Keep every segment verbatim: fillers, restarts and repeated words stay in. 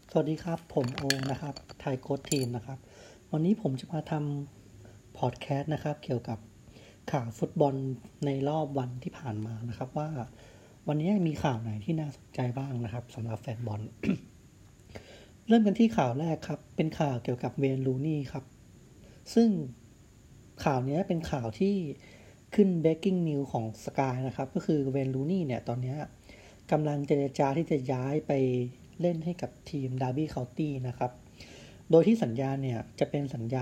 สวัสดีครับผมโอนะครับไทยโค้ชทีมนะครับวันนี้ผมจะมาทำพอดแคสต์นะครับเกี่ยวกับข่าวฟุตบอลในรอบวันที่ผ่านมานะครับว่าวันนี้มีข่าวไหนที่น่าสนใจบ้างนะครับสำหรับแฟนบอล เริ่มกันที่ข่าวแรกครับเป็นข่าวเกี่ยวกับเวย์น รูนี่ครับซึ่งข่าวนี้เป็นข่าวที่ขึ้น breaking news ของ Sky นะครับก็คือเวย์น รูนี่เนี่ยตอนนี้กำลังเจรจาที่จะย้ายไปเล่นให้กับทีม Derby County นะครับโดยที่สัญญาเนี่ยจะเป็นสัญญา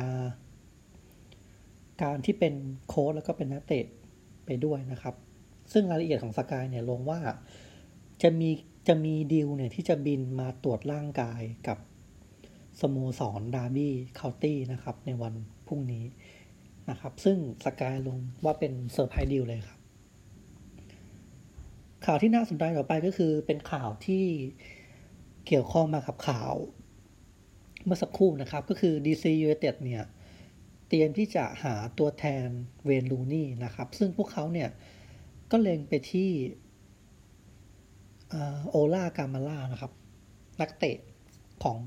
การที่เป็นโค้ชแล้วก็เป็นนักเตะไปด้วยนะครับซึ่งรายละเอียดของ Sky เนี่ยลงว่าจะมีจะมีดีลเนี่ยที่จะบินมาตรวจร่างกายกับสโมสร Derby County นะครับในวันพรุ่งนี้นะครับซึ่ง Sky ลงว่าเป็นเซอร์ไพรส์ดีลเลยครับข่าวที่น่าสนใจต่อไปก็คือเป็นข่าวที่เกี่ยวข้องมากับข่าวเมื่อสักครู่นะครับก็คือ ดี ซี United เนี่ยเตรียมที่จะหาตัวแทนเวย์น รูนี่นะครับซึ่งพวกเขาเนี่ยก็เล็งไปที่โอล่ากามาล่านะครับนักเตะของ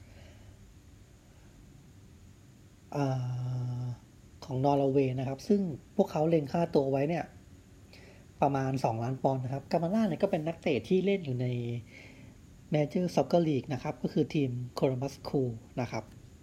อของนอร์เวย์นะครับซึ่งพวกเขาเล็งค่าตัวไว้เนี่ยประมาณสองล้านปอนด์นะครับกามาล่าเนี่ยก็เป็นนักเตะที่เล่นอยู่ในเมเจอร์ซ็อกเกอร์ลีกนะครับก็คือทีมโคลัมบัสครูลนะครับ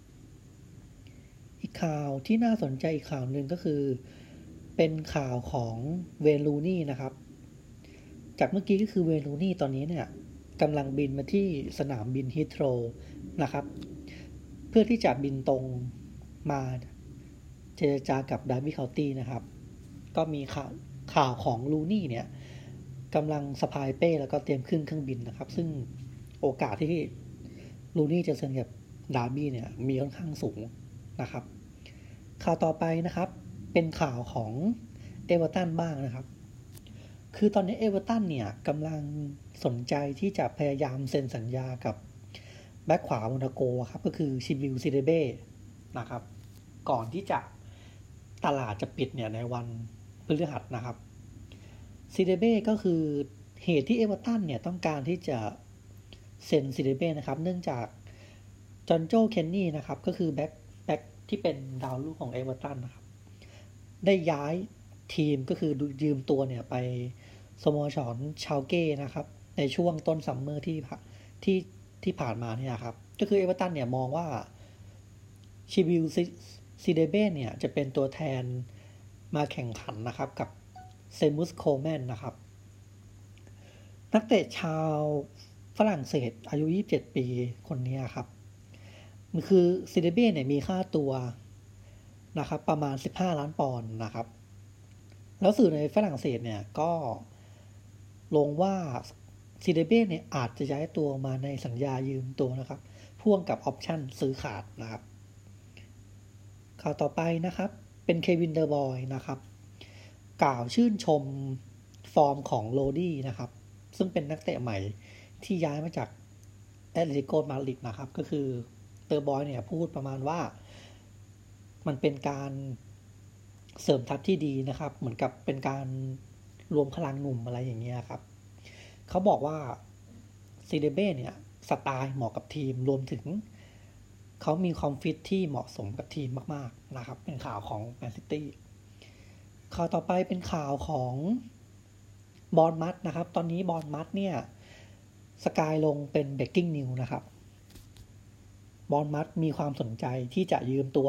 อีกข่าวที่น่าสนใจอีกข่าวหนึ่งก็คือเป็นข่าวของเวย์น รูนี่นะครับจากเมื่อกี้ก็คือเวย์น รูนี่ตอนนี้เนี่ยกำลังบินมาที่สนามบินฮีทโรว์นะครับเพื่อที่จะบินตรงมาเจรจากับดาร์บี้เคานตี้นะครับก็มีข่าวข่าวของรูนี่เนี่ยกำลังสะพายเป้แล้วก็เตรียมขึ้นเครื่องบินนะครับซึ่งโอกาสที่รูนี่จะเซ็นกับดาร์บี้เนี่ยมีค่อนข้างสูงนะครับข่าวต่อไปนะครับเป็นข่าวของเอเวอร์ตันบ้างนะครับคือตอนนี้เอเวอร์ตันเนี่ยกำลังสนใจที่จะพยายามเซ็นสัญญากับแบ็คขวาโมนาโกครับก็คือชิบิลซิเดเบ้นะครับก่อนที่จะตลาดจะปิดเนี่ยในวันพฤหัสนะครับซิเดเบ้ก็คือเหตุที่เอเวอร์ตันเนี่ยต้องการที่จะเซ็นซิเดเบ้นะครับเนื่องจากจอห์นโจเคนนี่นะครับก็คือแบ็คแบ็คที่เป็นดาวรุ่งของเอเวอร์ตันนะครับได้ย้ายทีมก็คือยืมตัวเนี่ยไปสโมสรชาวเก้นะครับในช่วงต้นซัมเมอร์ที่ที่ที่ผ่านมาเนี่ยครับก็คือเอเวอร์ตันเนี่ยมองว่าชิบิลซิเดเบ้เนี่ยจะเป็นตัวแทนมาแข่งขันนะครับกับเซมุสโคแมนนะครับนักเตะชาวฝรั่งเศสอายุยี่สิบเจ็ดปีคนนี้ครับมันคือซิเดเบ้เนี่ยมีค่าตัวนะครับประมาณสิบห้าล้านปอนด์นะครับแล้วสื่อในฝรั่งเศสเนี่ยก็ลงว่าซิเดเบ้เนี่ยอาจจะย้ายตัวมาในสัญญายืมตัวนะครับพ่วงกับออปชั่นซื้อขาดนะครับข่าวต่อไปนะครับเป็นเควินเดอร์บอยนะครับกล่าวชื่นชมฟอร์มของโรดี้นะครับซึ่งเป็นนักเตะใหม่ที่ย้ายมาจากแอตเลติโกมาดริดนะครับก็คือเดอร์บอยเนี่ยพูดประมาณว่ามันเป็นการเสริมทัพที่ดีนะครับเหมือนกับเป็นการรวมพลังหนุ่มอะไรอย่างเงี้ยครับเขาบอกว่าซิเดเบ้เนี่ยสไตล์เหมาะกับทีมรวมถึงเขามีความฟิตที่เหมาะสมกับทีมมากๆนะครับเป็นข่าวของแมนซิตี้ข่าวต่อไปเป็นข่าวของบอร์นมัธนะครับตอนนี้บอร์นมัธเนี่ยสกายลงเป็นเบรกกิ้งนิวนะครับบอร์นมัธมีความสนใจที่จะยืมตัว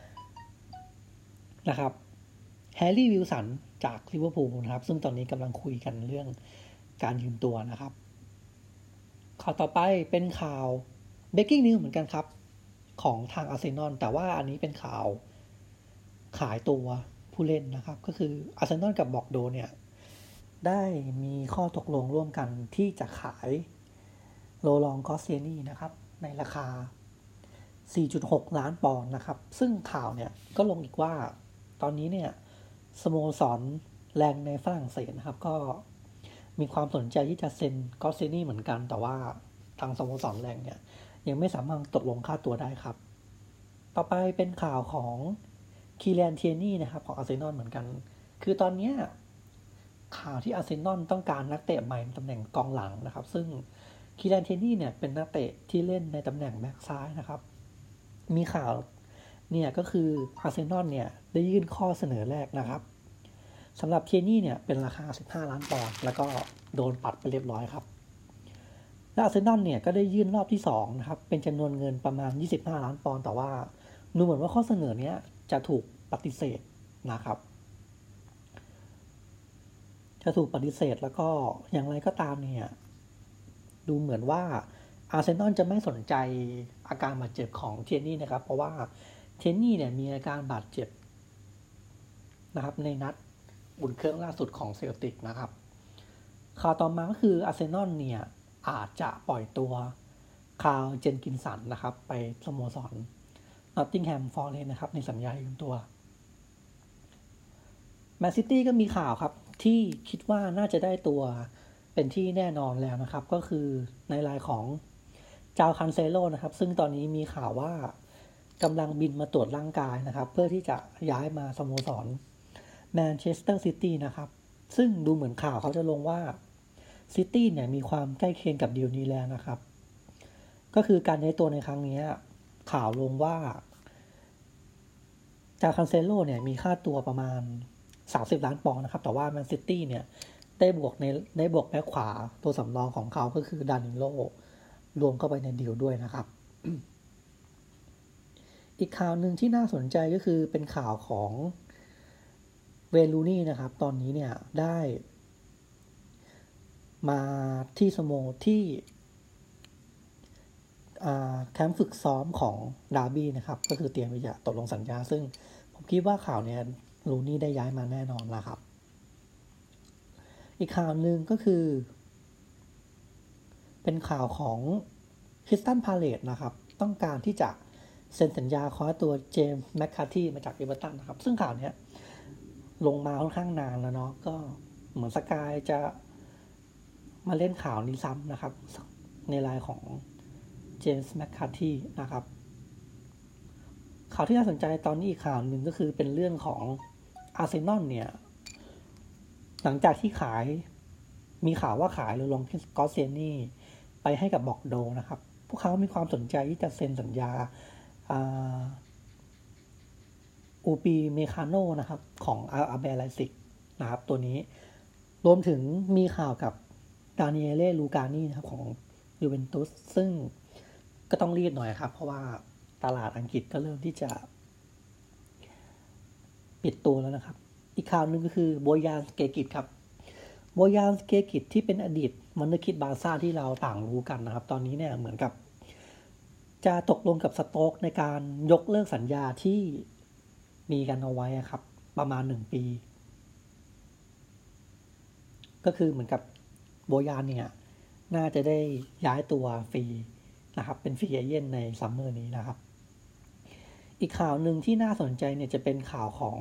นะครับแฮร์รี่วิลสันจากลิเวอร์พูลนะครับซึ่งตอนนี้กำลังคุยกันเรื่องการยืมตัวนะครับข่าวต่อไปเป็นข่าวเบรกกิ้งนิวเหมือนกันครับของทางอาร์เซนอลแต่ว่าอันนี้เป็นข่าวขายตัวผู้เล่นนะครับก็คืออาร์เซนอลกับบอกโดเนี่ยได้มีข้อตกลงร่วมกันที่จะขายโรลองกอสเซียนี่นะครับในราคา สี่จุดหก ล้านปอนด์นะครับซึ่งข่าวเนี่ยก็ลงอีกว่าตอนนี้เนี่ยสโมสรแรงในฝรั่งเศสนะครับก็มีความสนใจที่จะเซ็นกอสเซียนี่เหมือนกันแต่ว่าทางสโมสรแรงเนี่ยยังไม่สามารถตกลงค่าตัวได้ครับต่อไปเป็นข่าวของคีแลนเทียนี่นะครับของอาร์เซนอลเหมือนกันคือตอนนี้ข่าวที่อาร์เซนอลต้องการนักเตะใหม่ตำแหน่งกองหลังนะครับซึ่งคีแลน เทนนี่เนี่ยเป็นนักเตะที่เล่นในตำแหน่งแบ็คซ้ายนะครับมีข่าวเนี่ยก็คืออาร์เซนอลเนี่ยได้ยื่นข้อเสนอแรกนะครับสำหรับเทนนี่เนี่ยเป็นราคาสิบห้าล้านปอนด์แล้วก็โดนปัดไปเรียบร้อยครับและอาร์เซนอลเนี่ยก็ได้ยื่นรอบที่สองนะครับเป็นจำนวนเงินประมาณยี่สิบห้าล้านปอนด์แต่ว่าดูเหมือนว่าข้อเสนอเนี้ยจะถูกปฏิเสธนะครับจะถูกปฏิเสธแล้วก็อย่างไรก็ตามเนี่ยดูเหมือนว่าอาร์เซนอลจะไม่สนใจอาการบาดเจ็บของเทนนี่นะครับเพราะว่าเทนนี่เนี่ยมีอาการบาดเจ็บนะครับในนัดอุ่นเครื่องล่าสุดของเซลติกนะครับข่าวต่อมาก็คืออาร์เซนอลเนี่ยอาจจะปล่อยตัวคาร์ล เจนกินสันนะครับไปสโมสรนอตติงแฮมฟอเรสต์นะครับในสัญญายืมตัวแมนซิตี้ก็มีข่าวครับที่คิดว่าน่าจะได้ตัวเป็นที่แน่นอนแล้วนะครับก็คือในรายของจาวคันเซโลนะครับซึ่งตอนนี้มีข่าวว่ากำลังบินมาตรวจร่างกายนะครับเพื่อที่จะย้ายมาสโมสรแมนเชสเตอร์ซิตี้นะครับซึ่งดูเหมือนข่าวเขาจะลงว่าซิตี้เนี่ยมีความใกล้เคียงกับดีลนี้แล้วนะครับก็คือการย้ายตัวในครั้งนี้ข่าวลงว่าจาวคันเซโลเนี่ยมีค่าตัวประมาณสามสิบล้านปอนด์นะครับแต่ว่าแมนซิตี้เนี่ยได้บวกในได้บวกแบ็คขวาตัวสำรองของเขาก็คือดานิโลรวมเข้าไปในดีลด้วยนะครับ อีกข่าวหนึ่งที่น่าสนใจก็คือเป็นข่าวของเวย์น รูนี่นะครับตอนนี้เนี่ยได้มาที่สโมที่แคมป์ฝึกซ้อมของดาร์บี้นะครับก็คือเตรียมที่จะตกลงสัญญาซึ่งผมคิดว่าข่าวเนี้ยรูนี่ได้ย้ายมาแน่นอนนะครับอีกข่าวหนึ่งก็คือเป็นข่าวของคริสตัลพาเลซนะครับต้องการที่จะเซ็นสัญญาคว้าตัวเจมส์แมคคาร์ธีมาจากเอเวอร์ตันนะครับซึ่งข่าวนี้ลงมาค่อนข้างนานแล้วเนาะก็เหมือนสกายจะมาเล่นข่าวนี้ซ้ำนะครับในรายของเจมส์แมคคาร์ธีนะครับข่าวที่น่าสนใจตอนนี้อีกข่าวหนึ่งก็คือเป็นเรื่องของอาร์เซนอลเนี่ยหลังจากที่ขายมีข่าวว่าขายโรลองกอสเซนี่ไปให้กับบอกโดนะครับพวกเขามีความสนใจที่จะเซ็นสัญญาอูปีเมคาโนนะครับของอาร์เบไลซิกนะครับตัวนี้รวมถึงมีข่าวกับดานิเอเล่ลูกานี่นะครับของยูเวนตุสซึ่งก็ต้องรีบหน่อยครับเพราะว่าตลาดอังกฤษก็เริ่มที่จะปิดตัวแล้วนะครับอีกข่าวหนึ่งก็คือโบยานสเกกิตครับโบยานสเกกิตที่เป็นอดีตมันนึกคิดบาร์ซ่าที่เราต่างรู้กันนะครับตอนนี้เนี่ยเหมือนกับจะตกลงกับสโต๊กในการยกเลิกสัญญาที่มีกันเอาไว้ครับประมาณหนึ่งปีก็คือเหมือนกับโบยานเนี่ยน่าจะได้ย้ายตัวฟรีนะครับเป็นฟรีเอเจนต์ในซัมเมอร์นี้นะครับอีกข่าวหนึ่งที่น่าสนใจเนี่ยจะเป็นข่าวของ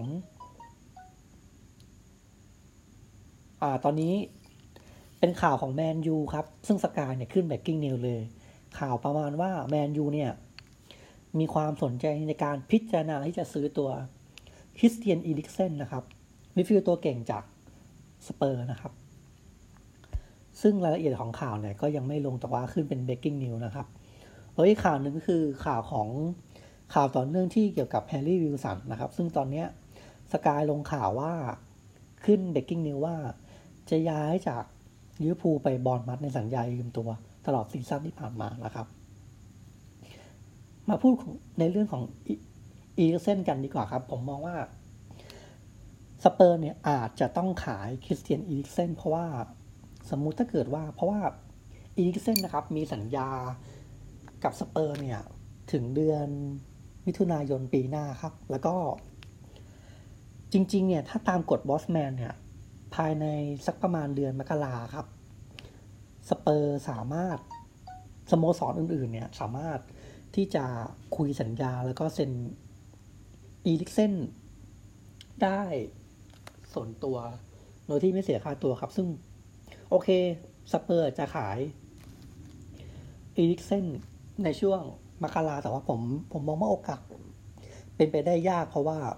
อ่าตอนนี้เป็นข่าวของแมนยูครับซึ่งสกายเนี่ยขึ้นแบกกิ้งนิวเลยข่าวประมาณว่าแมนยูเนี่ยมีความสนใจในการพิจารณาที่จะซื้อตัวคริสเตียนอีริกเซนนะครับมิดฟิลด์ตัวเก่งจากสเปอร์นะครับซึ่งรายละเอียดของข่าวเนี่ยก็ยังไม่ลงแต่ว่าขึ้นเป็น breaking news นะครับแล้วอีกข่าวหนึ่งก็คือข่าวของข่าวต่อเนื่องที่เกี่ยวกับแฮร์รี่วิลสันนะครับซึ่งตอนนี้สกายลงข่าวว่าขึ้น breaking news ว่าจะย้ายจากลิเวอร์พูลไปบอร์นมัธในสัญญายืมตัวตลอดซีซั่นที่ผ่านมานะครับมาพูดในเรื่องของอีริกเซนกันดีกว่าครับผมมองว่าสเปอร์เนี่ยอาจจะต้องขายคริสเตียนอีริกเซนเพราะว่าสมมุติถ้าเกิดว่าเพราะว่าอีริกเซนนะครับมีสัญญากับสเปอร์เนี่ยถึงเดือนมิถุนายนปีหน้าครับแล้วก็จริงๆเนี่ยถ้าตามกฎบอสแมนเนี่ยภายในสักประมาณเดือนมกราครับสเปอร์สามารถสโมสรอื่นๆเนี่ยสามารถที่จะคุยสัญญาแล้วก็เซ็นอีริกเซนได้ส่วนตัวโดยที่ไม่เสียค่าตัวครับซึ่งโอเคสเปอร์จะขายอีริกเซนในช่วงมกราแต่ว่าผมผมมองว่าโอกาสเป็นไปได้ยากเพราะว่า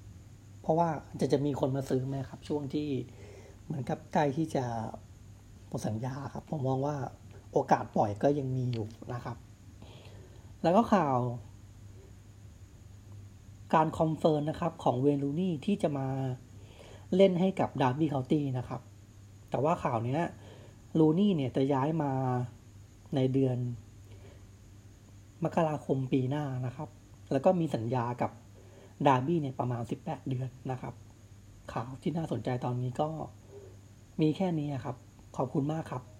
เพราะว่าจะจะมีคนมาซื้อไหมครับช่วงที่เหมือนกับใกล้ที่จะหมดสัญญาครับผมมองว่าโอกาสปล่อยก็ยังมีอยู่นะครับแล้วก็ข่าวการคอนเฟิร์มนะครับของเวย์นรูนี่ที่จะมาเล่นให้กับดาร์บี้เคานตี้นะครับแต่ว่าข่าวนี้รูนี่เนี่ยจะย้ายมาในเดือนมกราคมปีหน้านะครับแล้วก็มีสัญญากับดาร์บี้เนี่ยประมาณสิบแปดเดือนนะครับข่าวที่น่าสนใจตอนนี้ก็มีแค่นี้ครับขอบคุณมากครับ